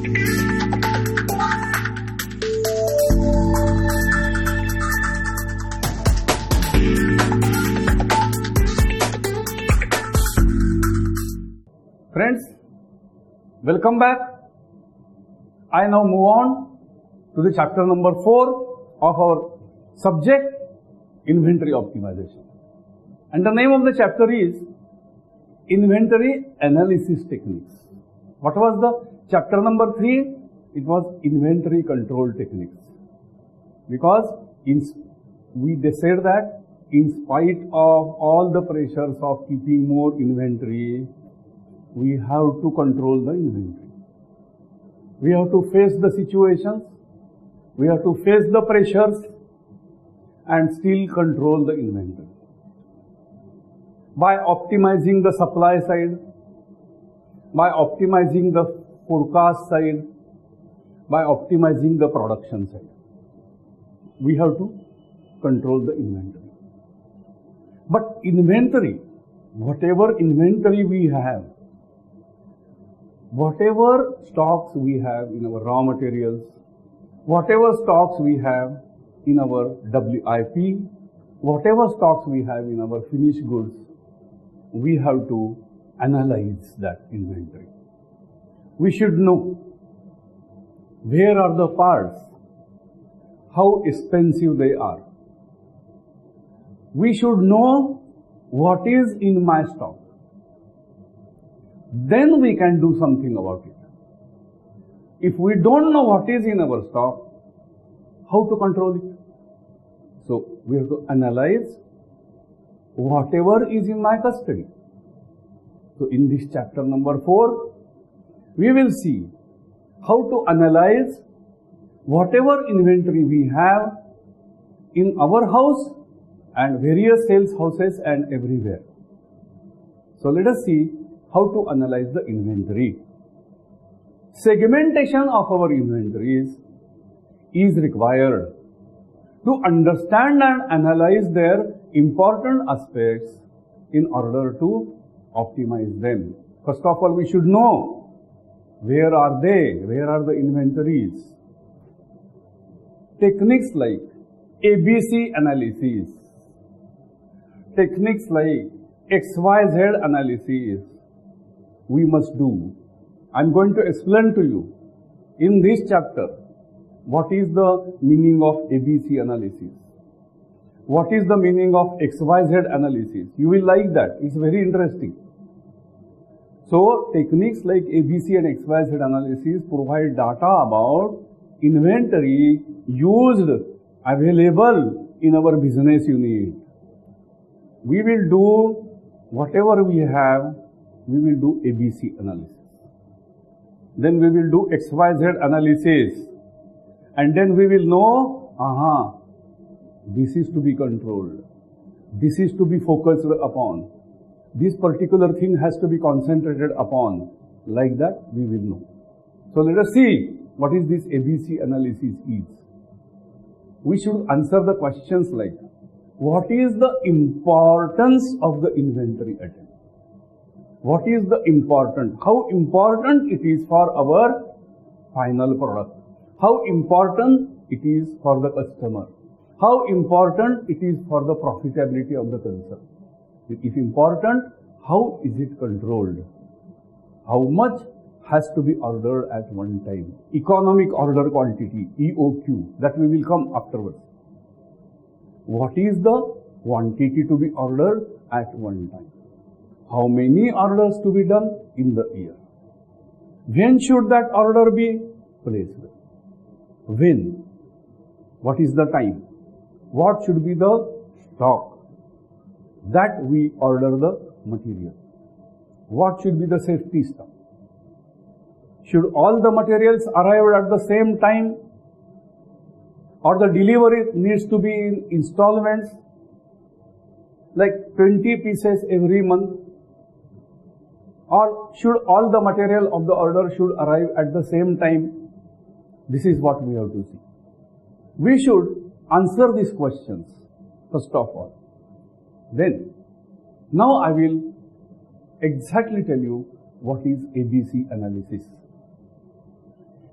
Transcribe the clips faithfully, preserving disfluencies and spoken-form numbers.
Friends, welcome back. I now move on to the chapter number four of our subject, inventory optimization. And the name of the chapter is Inventory Analysis Techniques. What was the chapter number three? It was Inventory Control Techniques. Because in, we said that in spite of all the pressures of keeping more inventory, we have to control the inventory. We have to face the situations, we have to face the pressures and still control the inventory. By optimizing the supply side, by optimizing the forecast side, by optimizing the production side, we have to control the inventory. But inventory, whatever inventory we have, whatever stocks we have in our raw materials, whatever stocks we have in our W I P, whatever stocks we have in our finished goods, we have to analyze that inventory. We should know where are the parts, how expensive they are. We should know what is in my stock. Then we can do something about it. If we don't know what is in our stock, how to control it? So we have to analyze whatever is in my custody. So in this chapter number four, we will see how to analyze whatever inventory we have in our house and various sales houses and everywhere. So let us see how to analyze the inventory. Segmentation of our inventories is required to understand and analyze their important aspects in order to optimize them. First of all, we should know where are they, where are the inventories. Techniques like A B C analysis, techniques like X Y Z analysis, we must do. I'm going to explain to you in this chapter what is the meaning of A B C analysis, what is the meaning of X Y Z analysis. You will like that. It's very interesting. So techniques like A B C and X Y Z analysis provide data about inventory used, available in our business unit. We will do whatever we have, we will do A B C analysis. Then we will do X Y Z analysis. And then we will know, aha, this is to be controlled. This is to be focused upon. This particular thing has to be concentrated upon. Like that, we will know. So let us see what is this A B C analysis is. We should answer the questions like, what is the importance of the inventory item? What is the important? How important it is for our final product? How important it is for the customer? How important it is for the profitability of the concern? If important, how is it controlled? How much has to be ordered at one time? Economic order quantity, E O Q, that we will come afterwards. What is the quantity to be ordered at one time? How many orders to be done in the year? When should that order be placed? When? What is the time? What should be the stock that we order the material? What should be the safety stock? Should all the materials arrive at the same time, or the delivery needs to be in installments, like twenty pieces every month? Or should all the material of the order should arrive at the same time? This is what we have to see. We should answer these questions first of all. Then, now I will exactly tell you what is A B C analysis.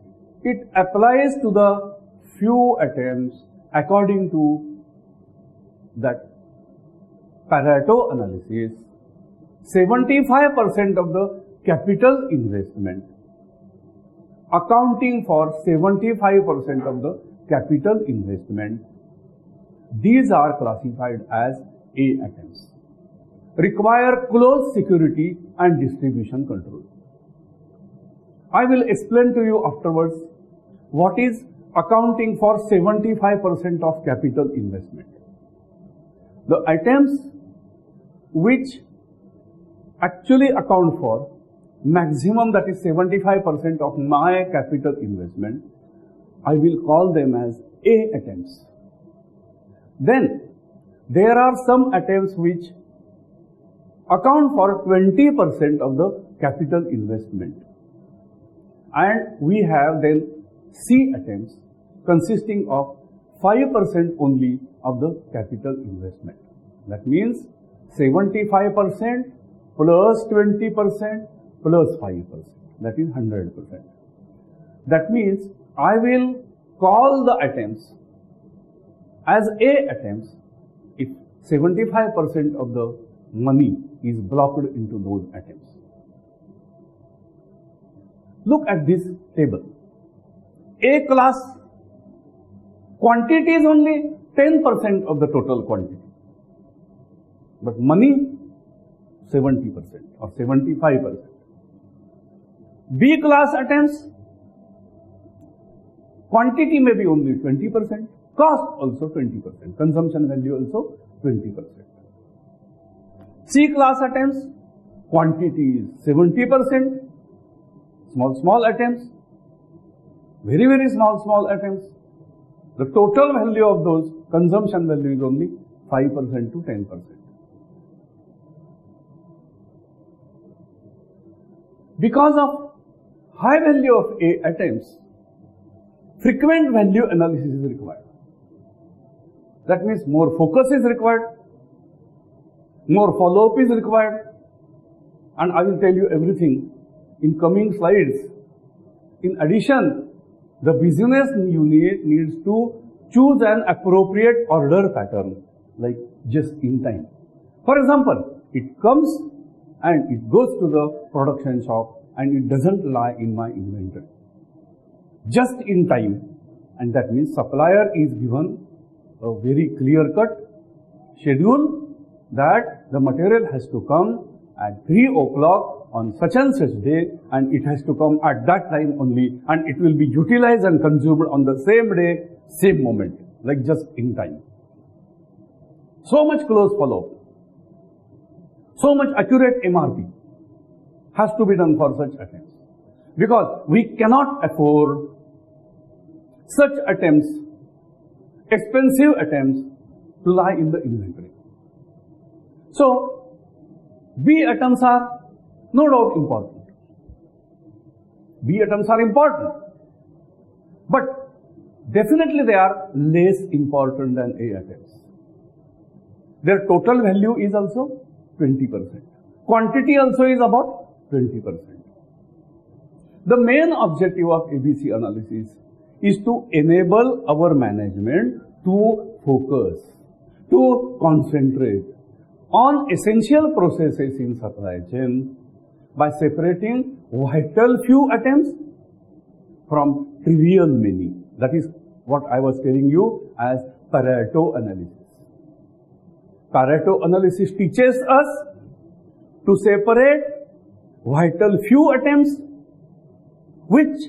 it applies to the few atoms according to that Pareto analysis. seventy-five percent of the capital investment, accounting for seventy-five percent of the capital investment, these are classified as A atoms. Require close security and distribution control. I will explain to you afterwards what is accounting for seventy-five percent of capital investment. The items which actually account for maximum, that is seventy-five percent of my capital investment, I will call them as A atoms. Then there are some atoms which account for twenty percent of the capital investment, and we have then C atoms consisting of five percent only of the capital investment. That means seventy-five percent plus twenty percent plus five percent, that is one hundred percent. That means I will call the atoms as A atoms if seventy-five percent of the money is blocked into those atoms. Look at this table. A class quantity is only ten percent of the total quantity, but money seventy percent or seventy-five percent. B class atoms, quantity may be only twenty percent, cost also twenty percent, consumption value also twenty percent. C class atoms, quantity is seventy percent, small small atoms, very very small small atoms. The total value of those consumption value is only five percent to ten percent. Because of high value of A atoms, frequent value analysis is required. That means more focus is required, more follow-up is required, and I will tell you everything in coming slides. In addition, the business unit needs to choose an appropriate order pattern, like just in time. For example, it comes and it goes to the production shop and it doesn't lie in my inventory. Just in time, and that means supplier is given a very clear-cut schedule that the material has to come at three o'clock on such and such day, and it has to come at that time only, and it will be utilized and consumed on the same day, same moment, like just in time. So much close follow-up, so much accurate M R P has to be done for such attempts, because we cannot afford such attempts, expensive attempts, to lie in the inventory. So, B atoms are no doubt important. B atoms are important, but definitely they are less important than A atoms. Their total value is also twenty percent. Quantity also is about twenty percent. The main objective of A B C analysis is to enable our management to focus, to concentrate on essential processes in supply chain by separating vital few items from trivial many. That is what I was telling you as Pareto analysis. Pareto analysis teaches us to separate vital few items which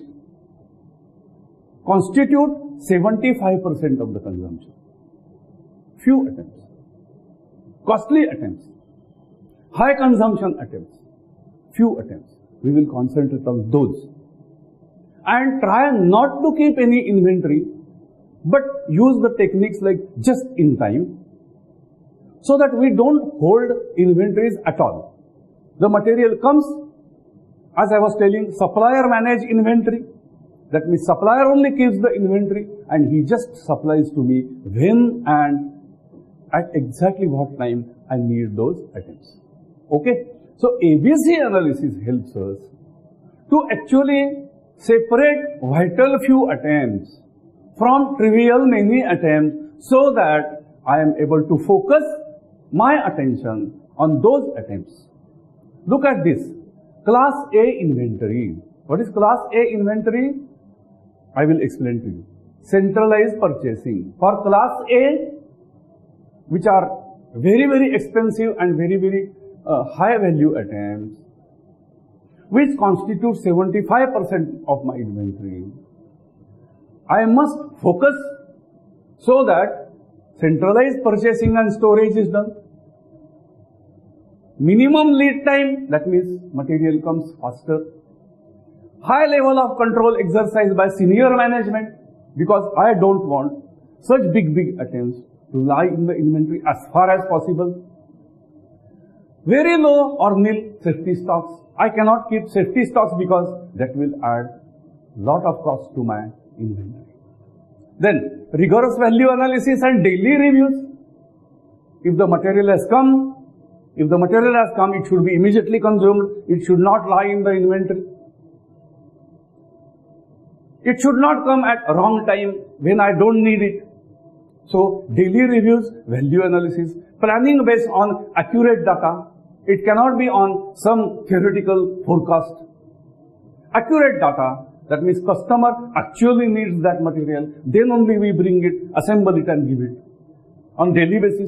constitute seventy-five percent of the consumption. Few items, costly items, high consumption items, few items. We will concentrate on those and try not to keep any inventory, but use the techniques like just in time, so that we don't hold inventories at all. The material comes, as I was telling, supplier manage inventory. That means supplier only keeps the inventory and he just supplies to me when and at exactly what time I need those items. Okay? So A B C analysis helps us to actually separate vital few attempts from trivial many attempts so that I am able to focus my attention on those attempts. Look at this. Class A inventory. What is Class A inventory? I will explain to you. Centralized purchasing. For Class A, which are very, very expensive and very, very uh, high value attempts, which constitute seventy-five percent of my inventory, I must focus so that centralized purchasing and storage is done. Minimum lead time, that means material comes faster. High level of control exercised by senior management, because I don't want such big, big attempts to lie in the inventory as far as possible. Very low or nil safety stocks. I cannot keep safety stocks because that will add lot of cost to my inventory. Then, rigorous value analysis and daily reviews. If the material has come, if the material has come, it should be immediately consumed. It should not lie in the inventory. It should not come at a wrong time when I don't need it. So, daily reviews, value analysis, planning based on accurate data. It cannot be on some theoretical forecast. Accurate data, that means customer actually needs that material, then only we bring it, assemble it and give it on daily basis.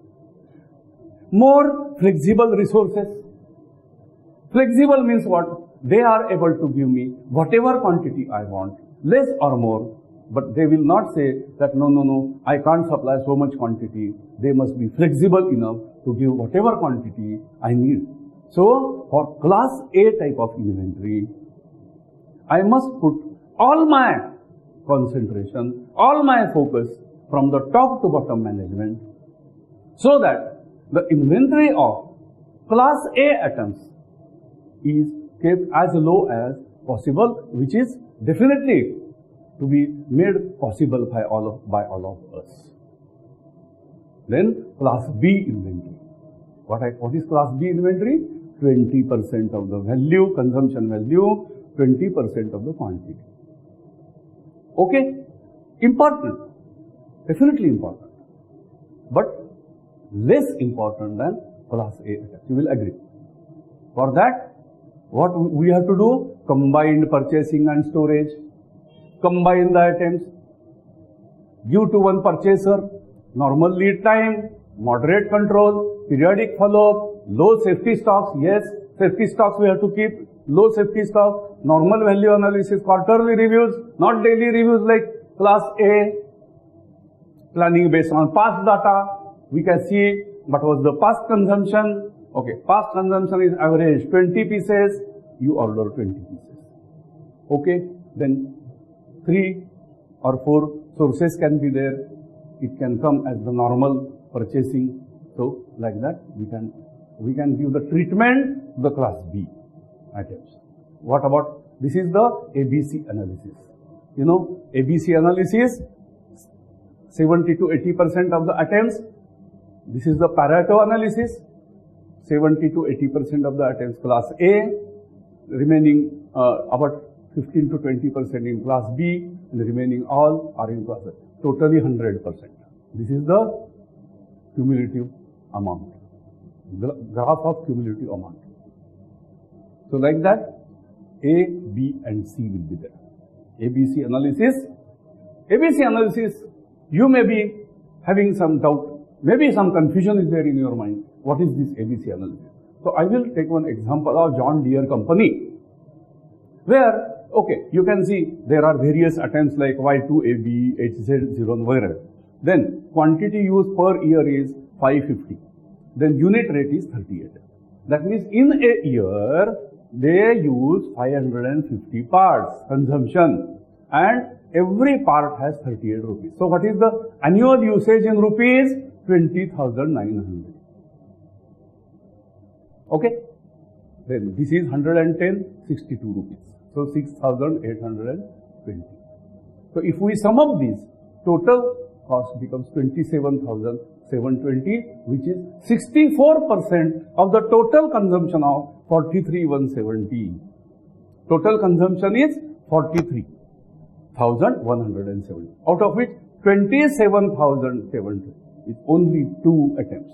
More flexible resources. Flexible means what? They are able to give me whatever quantity I want, less or more, but they will not say that no, no, no, I can't supply so much quantity. They must be flexible enough to give whatever quantity I need. So, for Class A type of inventory, I must put all my concentration, all my focus from the top to bottom management so that the inventory of Class A items is kept as low as possible, which is definitely to be made possible by all of, by all of us. Then Class B inventory. What, I, what is Class B inventory? twenty percent of the value, consumption value, twenty percent of the quantity. Okay? Important. Definitely important. But less important than Class A items. You will agree. For that, what we have to do? Combined purchasing and storage. Combine the items. Give to one purchaser. Normal lead time. Moderate control. Periodic follow-up. Low safety stocks. Yes, safety stocks we have to keep. Low safety stock. Normal value analysis. Quarterly reviews. Not daily reviews like Class A. Planning based on past data. We can see what was the past consumption. Okay, past consumption is average twenty pieces. You order twenty pieces. Okay, then three or four sources can be there. It can come as the normal purchasing. So, like that, we can we can give the treatment to the Class B items. What about, this is the A B C analysis. You know, A B C analysis, seventy to eighty percent of the attempts. This is the Pareto analysis, seventy to eighty percent of the attempts Class A, remaining uh, about fifteen to twenty percent in Class B, and the remaining all are in Class A. Totally one hundred percent. This is the cumulative amount, the graph of cumulative amount. So like that, A, B and C will be there. A B C analysis. A B C analysis, you may be having some doubt. Maybe some confusion is there in your mind. What is this A B C analysis? So I will take one example of John Deere company, where, okay, you can see there are various attempts like Y two A B, H Z zero, whatever. Then quantity used per year is five fifty. Then unit rate is thirty-eight. That means in a year, they use five hundred fifty parts consumption, and every part has thirty-eight rupees. So what is the annual usage in rupees? twenty thousand nine hundred. Okay? Then this is one hundred ten, sixty-two rupees. So six thousand eight hundred twenty. So if we sum up these, total cost becomes twenty-seven thousand seven hundred twenty, which is sixty-four percent of the total consumption of forty-three thousand one hundred seventy. Total consumption is forty-three thousand one hundred seventy, out of which twenty-seven thousand seventy is only two attempts.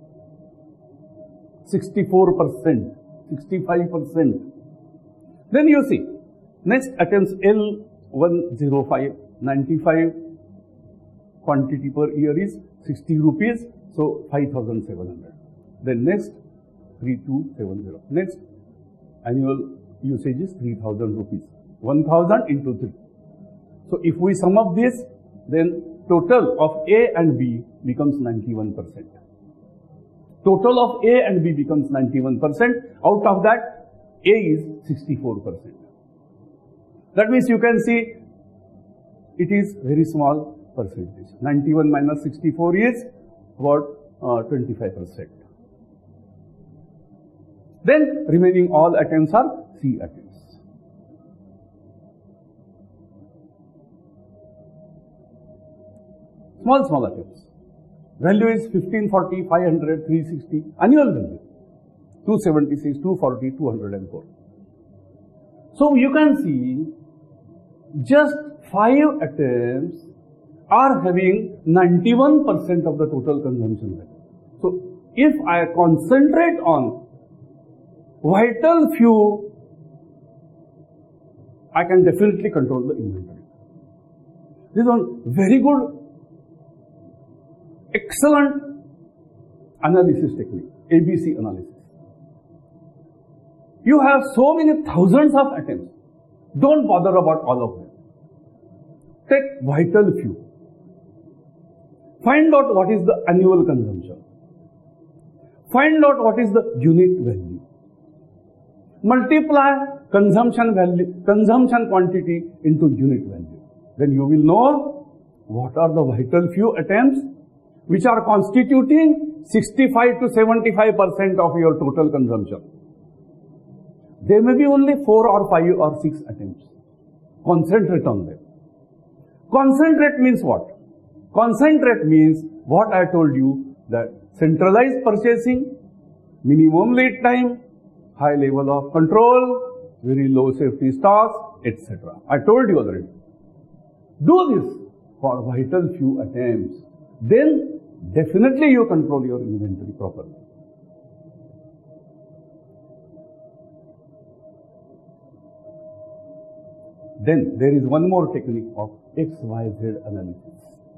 sixty-four percent, sixty-five percent. Then you see, next attempts L one oh five, ninety-five quantity per year is sixty rupees, so five thousand seven hundred. Then next three two seven zero. Next annual usage is three thousand rupees. one thousand into three. So if we sum up this, then total of A and B becomes ninety-one percent. Total of A and B becomes ninety-one percent. Out of that, A is sixty-four percent. That means you can see it is very small percentage. ninety-one minus sixty-four is about uh, twenty-five percent. Then remaining all attempts are C attempts. Small, small attempts. Value is fifteen forty, five hundred, three sixty. Annual value two seventy-six, two forty, two hundred four. So you can see just five attempts are having ninety-one percent of the total consumption value. So if I concentrate on vital few, I can definitely control the inventory. This is one very good, excellent analysis technique, A B C analysis. You have so many thousands of attempts. Don't bother about all of them. Take vital few. Find out what is the annual consumption. Find out what is the unit value. Multiply consumption value, consumption quantity into unit value. Then you will know what are the vital few attempts which are constituting sixty-five to seventy-five percent of your total consumption. There may be only four or five or six attempts. Concentrate on them. Concentrate means what? Concentrate means what I told you, that centralized purchasing, minimum lead time, high level of control, very low safety stocks, et cetera. I told you already. Do this for vital few attempts. Then definitely you control your inventory properly. Then there is one more technique of X Y Z analysis.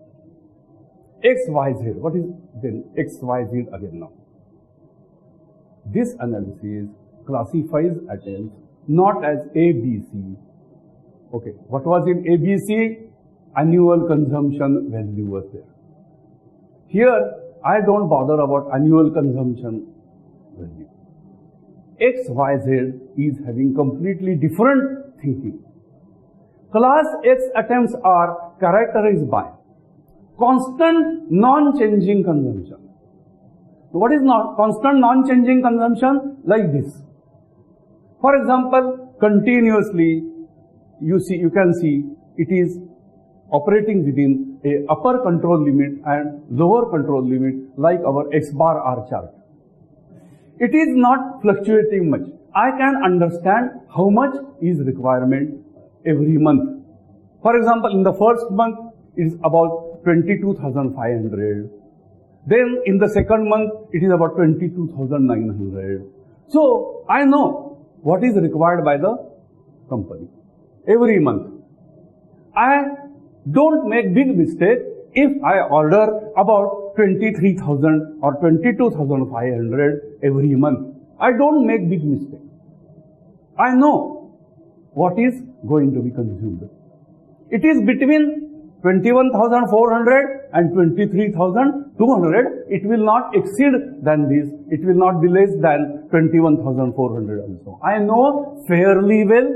X Y Z, what is then X Y Z again now? This analysis classifies attempts not as A B C. Okay, what was in A B C? Annual consumption value was there. Here, I don't bother about annual consumption value. X Y Z is having completely different thinking. Class X attempts are characterized by constant non-changing consumption. What is not constant non-changing consumption? Like this. For example, continuously you see, you can see it is operating within a upper control limit and lower control limit, like our X bar R chart. It is not fluctuating much. I can understand how much is requirement every month. For example, in the first month it is about twenty-two thousand five hundred. Then in the second month it is about twenty-two thousand nine hundred. So I know what is required by the company every month. I don't make big mistake if I order about twenty-three thousand or twenty-two thousand five hundred every month. I don't make big mistake. I know what is going to be consumed. It is between twenty-one thousand four hundred and twenty-three thousand two hundred. It will not exceed than this. It will not be less than twenty-one thousand four hundred also. I know fairly well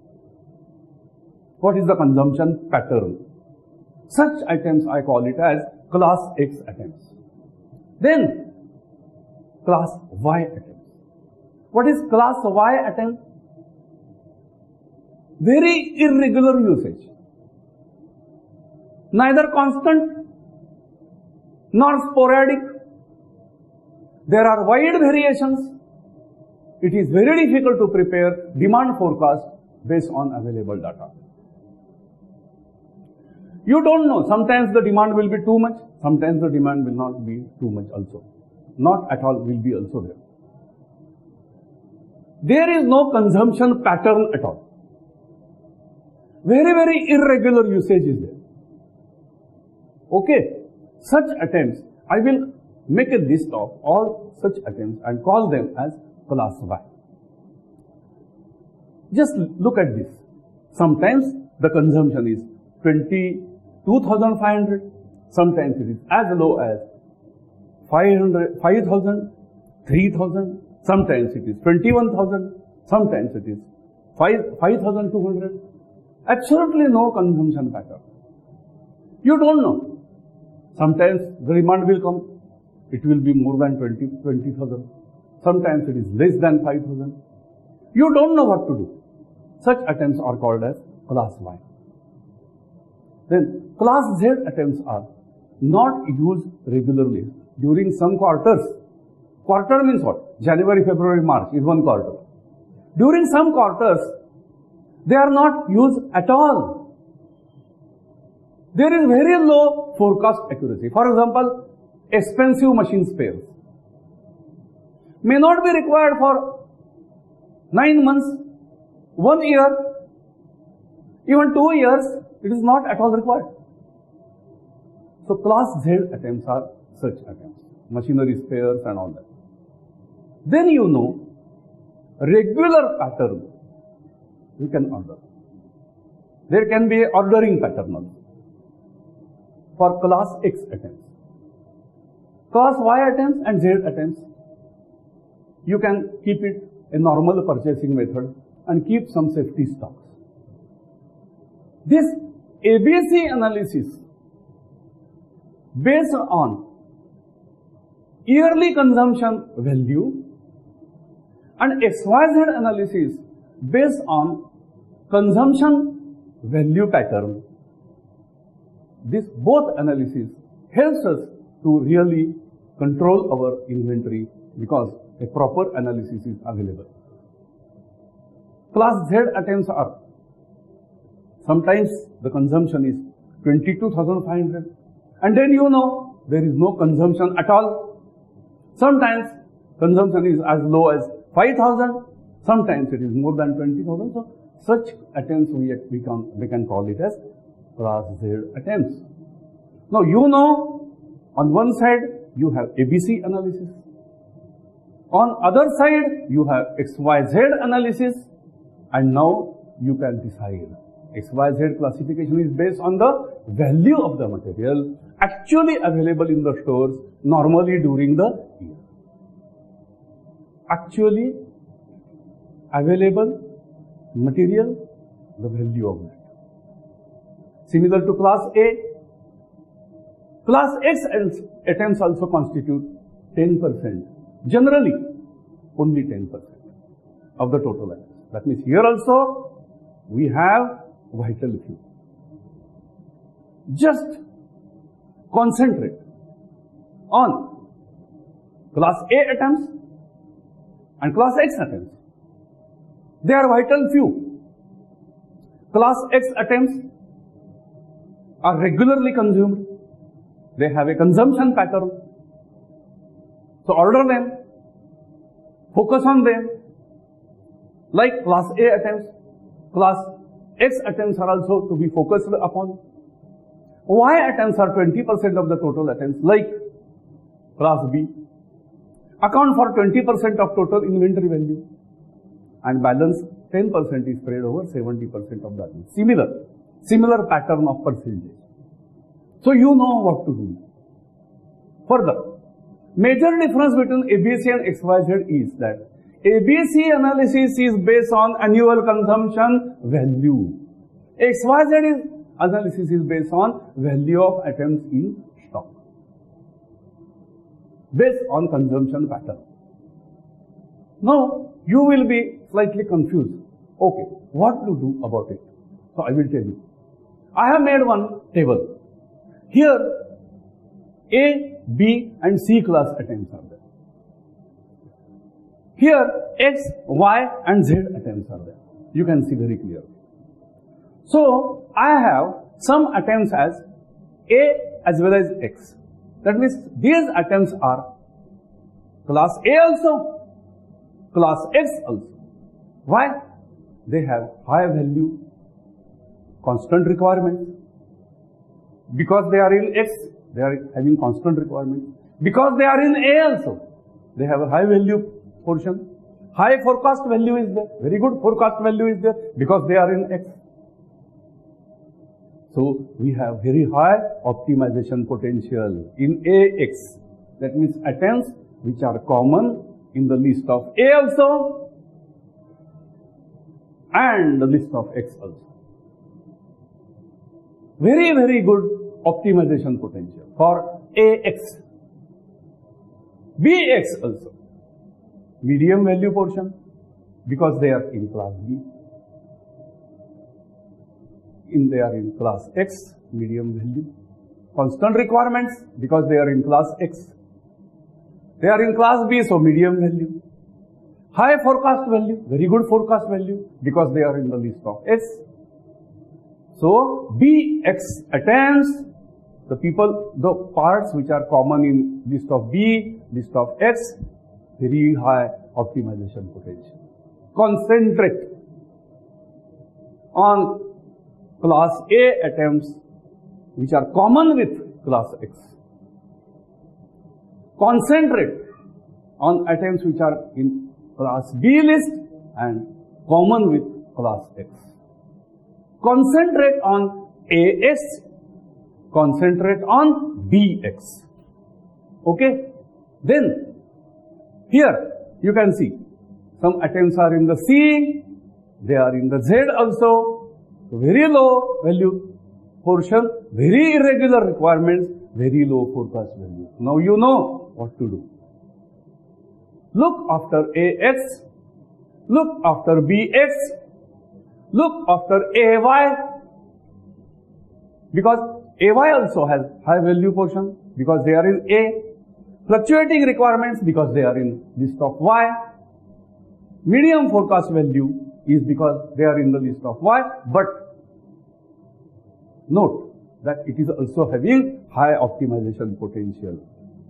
what is the consumption pattern. Such items I call it as class X attempts. Then class Y attempts. What is class Y attempt? Very irregular usage. Neither constant nor sporadic. There are wide variations. It is very difficult to prepare demand forecast based on available data. You don't know. Sometimes the demand will be too much. Sometimes the demand will not be too much also. Not at all will be also there. There is no consumption pattern at all. Very, very irregular usage is there. Okay. Such attempts, I will make a list of all such attempts and call them as class Y. Just look at this. Sometimes the consumption is twenty-two thousand five hundred. Sometimes it is as low as five hundred, five thousand, three thousand. Sometimes it is twenty-one thousand. Sometimes it is five thousand two hundred. Absolutely no consumption pattern. You don't know. Sometimes the demand will come. It will be more than twenty thousand. Sometimes it is less than five thousand. You don't know what to do. Such attempts are called as class Y. Then class Z attempts are not used regularly during some quarters. Quarter means what? January, February, March is one quarter. During some quarters, they are not used at all. There is very low forecast accuracy. For example, expensive machine spares may not be required for nine months, one year, even two years. It is not at all required. So class Z attempts are such attempts, machinery spares and all that. Then you know, regular pattern we can order. There can be a ordering pattern also for class X attempts. Class Y attempts and Z attempts, you can keep it a normal purchasing method and keep some safety stocks. This A B C analysis based on yearly consumption value and X Y Z analysis based on consumption value pattern. This both analysis helps us to really control our inventory because a proper analysis is available. Class Z attempts are sometimes the consumption is twenty-two thousand five hundred and then you know there is no consumption at all. Sometimes consumption is as low as five thousand, sometimes it is more than twenty thousand. So such attempts we, we, can, we can call it as class Z attempts. Now you know on one side you have A B C analysis. On other side you have X Y Z analysis and now you can decide. X Y Z classification is based on the value of the material actually available in the stores normally during the year. Actually available material, the value of that. Similar to class A, class X attempts also constitute ten percent. Generally, only ten percent of the total attempts. That means here also we have vital few. Just concentrate on class A attempts and class X attempts. They are vital few. Class X attempts are regularly consumed. They have a consumption pattern. So order them, focus on them. Like class A attempts, class X attempts are also to be focused upon. Y attempts are twenty percent of the total attempts, like class B. Account for twenty percent of total inventory value and balance ten percent is spread over seventy percent of that. Similar, similar pattern of percentage. So you know what to do. Further, major difference between A B C and X Y Z is that A B C analysis is based on annual consumption value. X Y Z is analysis is based on value of attempts in stock, based on consumption pattern. Now, you will be slightly confused. Okay, what to do about it? So, I will tell you. I have made one table. Here, A, B and C class attempts are there. Here, X, Y and Z attempts are there. You can see very clearly. So, I have some atoms as A as well as X. That means these atoms are class A also, class X also. Why? They have high value, constant requirements. Because they are in X, they are having constant requirements. Because they are in A also, they have a high value portion. High forecast value is there, very good forecast value is there, because they are in X. So, we have very high optimization potential in A X. That means atoms which are common in the list of A also and the list of X also. Very, very good optimization potential for A X. B X also. Medium value portion because they are in class B. In they are in class X, medium value. Constant requirements because they are in class X. They are in class B, so medium value. High forecast value, very good forecast value because they are in the list of S. So, B X atoms, the people, the parts which are common in list of B, list of X, very high optimization potential. Concentrate on class A atoms which are common with class X. Concentrate on atoms which are in class B list and common with class X. Concentrate on A S, concentrate on B X. Okay? Then, here you can see some atoms are in the C, they are in the Z also. Very low value portion, very irregular requirements, very low forecast value. Now you know what to do. Look after A X, look after B X, look after A Y, because A Y also has high value portion because they are in A. Fluctuating requirements because they are in list of Y. Medium forecast value is because they are in the list of Y, but note that it is also having high optimization potential.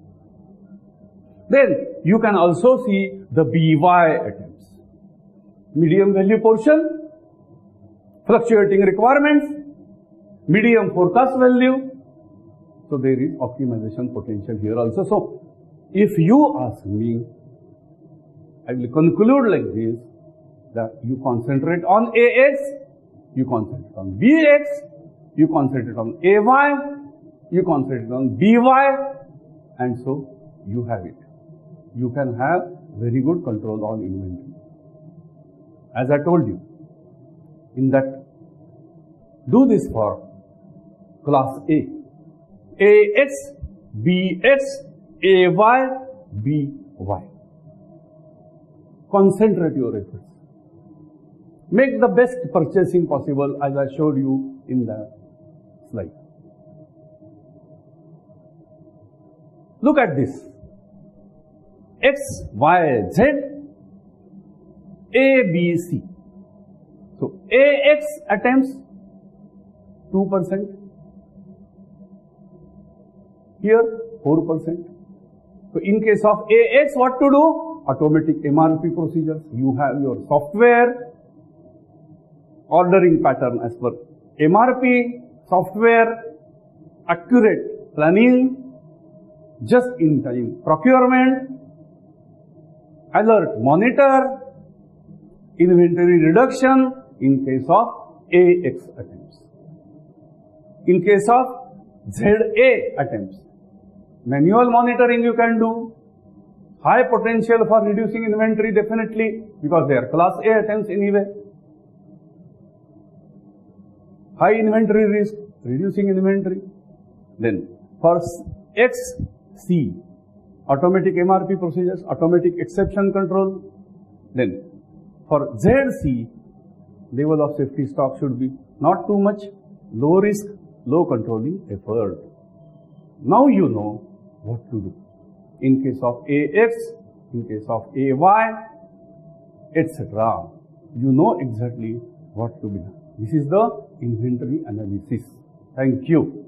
Then you can also see the B Y atoms. Medium value portion, fluctuating requirements, medium forecast value. So there is optimization potential here also. So if you ask me, I will conclude like this, that you concentrate on A X, you concentrate on B X, you concentrate on A Y, you concentrate on B Y, and so you have it. You can have very good control on inventory. As I told you, in that, do this for class A. A X, B X, A Y, B Y. Concentrate your efforts. Make the best purchasing possible as I showed you in the slide. Look at this. X, Y, Z, A, B, C. So, A X atoms, two percent. Here, four percent. So, in case of A X, what to do? Automatic M R P procedures. You have your software, ordering pattern as per M R P, software, accurate planning, just-in-time procurement, alert monitor, inventory reduction in case of A X attempts. In case of Z A attempts, manual monitoring you can do, high potential for reducing inventory definitely because they are class A attempts anyway. High inventory risk, reducing inventory. Then for X, C, automatic M R P procedures, automatic exception control. Then for Z C, level of safety stock should be not too much, low risk, low controlling effort. Now you know what to do. In case of A X, in case of A Y, et cetera. you know exactly what to be done. This is the inventory analysis. Thank you.